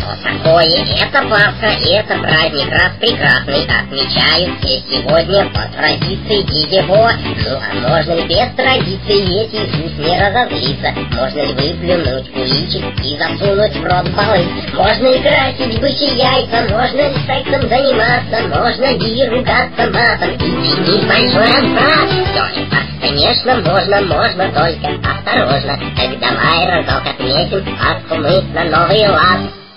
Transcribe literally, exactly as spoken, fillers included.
такое, это Пасха, это праздник раз прекрасный, отмечают все сегодня по традиции его. Ну а можно ли без традиции, ведь Иисус не разозлится? Можно ли выплюнуть куличик и засунуть в рот балык? Можно ли красить бычьи яйца, можно ли сексом заниматься, можно ли ругаться матом и чинить большой распад? Все это, конечно, можно, можно, только осторожно. Так давай разок отметим Пасху мы на Новый лад.